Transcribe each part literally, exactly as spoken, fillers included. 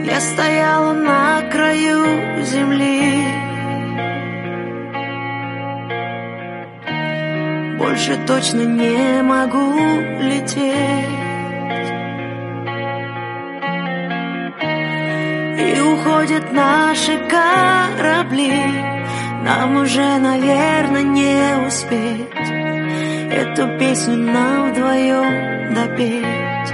Я стояла на краю земли. Больше точно не могу лететь. И уходят наши корабли. Нам уже, наверное, не успеть эту песню нам вдвоем допеть.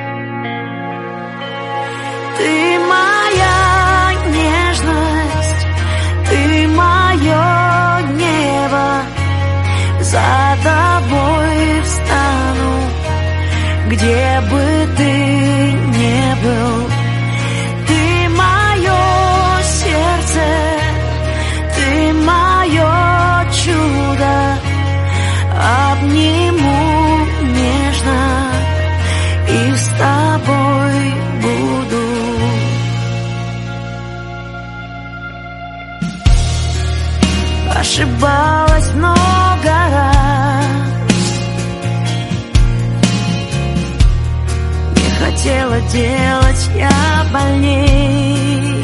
Ты моя нежность, ты мое небо. За тобой встану, где бы ты ни был. Ты мое сердце, ты мое чудо. Обниму нежно и с тобой буду. Ошибалась много раз, не хотела делать я больней.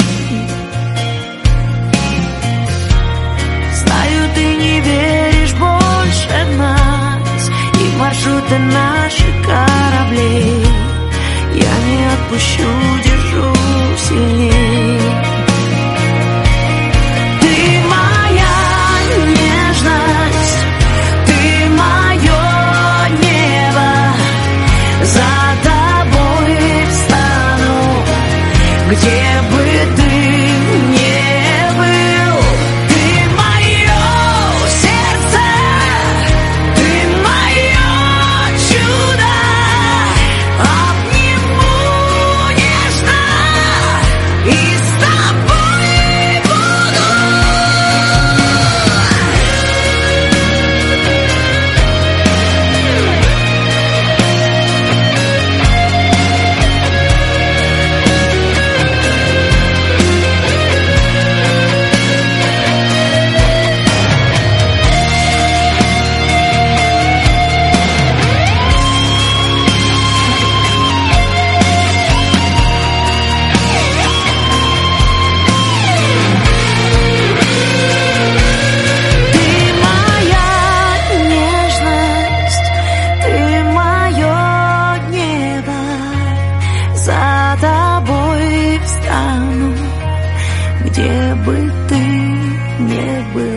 Знаю, ты не веришь больше в нас и в маршруты наших кораблей. Я не отпущу, держу сильней. Где бы ты ни был, ты мое сердце, ты мое чудо. Обниму нежно и с тобой буду. За тобой встану, где бы ты ни был.